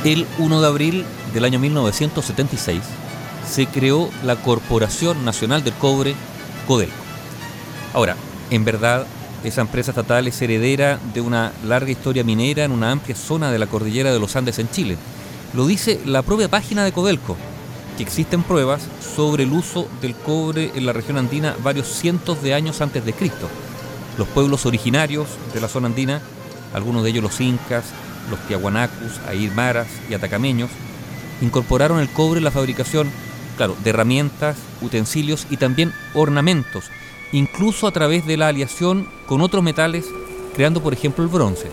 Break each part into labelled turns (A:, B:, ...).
A: El 1 de abril del año 1976 se creó la Corporación Nacional del Cobre, Codelco. Ahora, en verdad, esa empresa estatal es heredera de una larga historia minera en una amplia zona de la cordillera de los Andes en Chile. Lo dice la propia página de Codelco, que existen pruebas sobre el uso del cobre en la región andina varios cientos de años antes de Cristo. Los pueblos originarios de la zona andina, algunos de ellos los incas, los tiahuanacus, aymara y atacameños, incorporaron el cobre en la fabricación, claro, de herramientas, utensilios y también ornamentos, incluso a través de la aleación con otros metales, creando por ejemplo el bronce.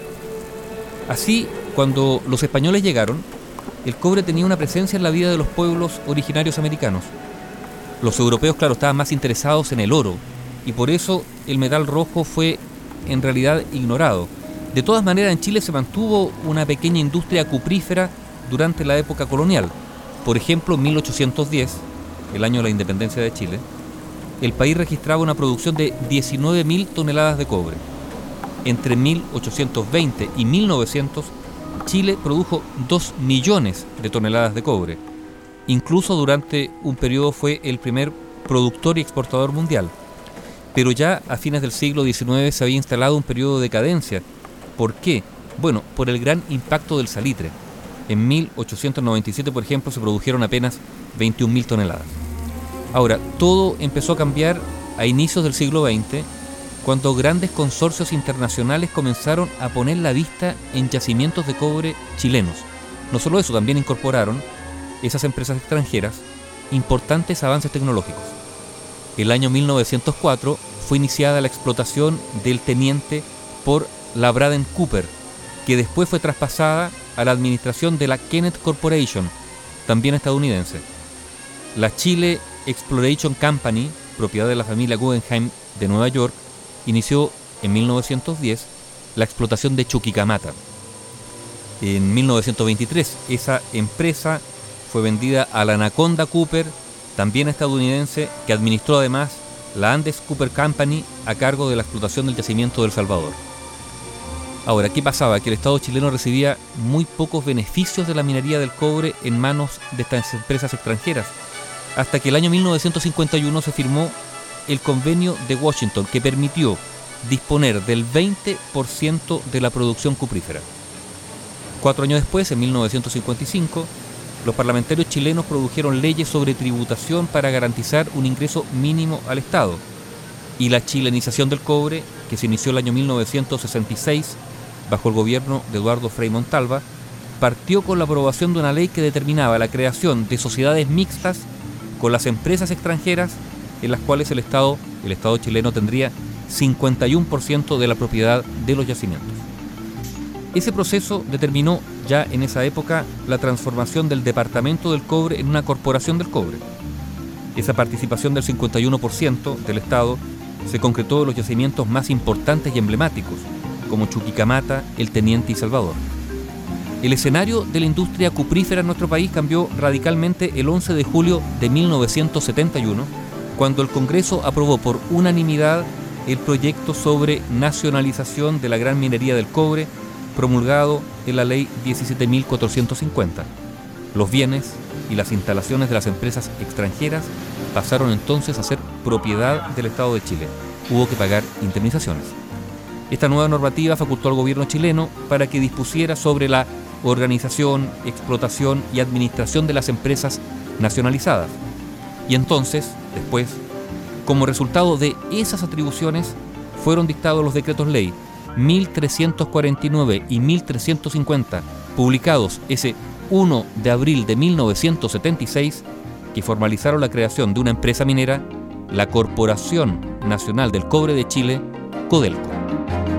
A: Así, cuando los españoles llegaron, el cobre tenía una presencia en la vida de los pueblos originarios americanos. Los europeos, claro, estaban más interesados en el oro, y por eso el metal rojo fue en realidad ignorado. De todas maneras, en Chile se mantuvo una pequeña industria cuprífera durante la época colonial. Por ejemplo, en 1810, el año de la independencia de Chile, el país registraba una producción de 19.000 toneladas de cobre. Entre 1820 y 1900, Chile produjo 2 millones de toneladas de cobre. Incluso durante un periodo fue el primer productor y exportador mundial. Pero ya a fines del siglo XIX se había instalado un periodo de decadencia. ¿Por qué? Bueno, por el gran impacto del salitre. En 1897, por ejemplo, se produjeron apenas 21.000 toneladas. Ahora, todo empezó a cambiar a inicios del siglo XX, cuando grandes consorcios internacionales comenzaron a poner la vista en yacimientos de cobre chilenos. No solo eso, también incorporaron esas empresas extranjeras importantes avances tecnológicos. El año 1904 fue iniciada la explotación del teniente por la Braden Cooper, que después fue traspasada a la administración de la Kenneth Corporation, también estadounidense. La Chile Exploration Company, propiedad de la familia Guggenheim de Nueva York, inició en 1910 la explotación de Chuquicamata. En 1923 esa empresa fue vendida a la Anaconda Cooper, también estadounidense, que administró además la Andes Cooper Company a cargo de la explotación del yacimiento de El Salvador. Ahora, ¿qué pasaba? Que el Estado chileno recibía muy pocos beneficios de la minería del cobre en manos de estas empresas extranjeras, hasta que el año 1951 se firmó el Convenio de Washington, que permitió disponer del 20% de la producción cuprífera. 4 años después, en 1955, los parlamentarios chilenos produjeron leyes sobre tributación para garantizar un ingreso mínimo al Estado. Y la chilenización del cobre, que se inició el año 1966, bajo el gobierno de Eduardo Frei Montalva, partió con la aprobación de una ley que determinaba la creación de sociedades mixtas con las empresas extranjeras, en las cuales el Estado chileno tendría 51% de la propiedad de los yacimientos. Ese proceso determinó ya en esa época la transformación del Departamento del Cobre en una Corporación del Cobre. Esa participación del 51% del Estado se concretó en los yacimientos más importantes y emblemáticos, como Chuquicamata, El Teniente y Salvador. El escenario de la industria cuprífera en nuestro país cambió radicalmente el 11 de julio de 1971, cuando el Congreso aprobó por unanimidad el proyecto sobre nacionalización de la gran minería del cobre, promulgado en la Ley 17.450. Los bienes y las instalaciones de las empresas extranjeras pasaron entonces a ser propiedad del Estado de Chile. Hubo que pagar indemnizaciones. Esta nueva normativa facultó al gobierno chileno para que dispusiera sobre la organización, explotación y administración de las empresas nacionalizadas. Y entonces, después, como resultado de esas atribuciones, fueron dictados los decretos ley 1349 y 1350, publicados ese 1 de abril de 1976, que formalizaron la creación de una empresa minera, la Corporación Nacional del Cobre de Chile, Codelco.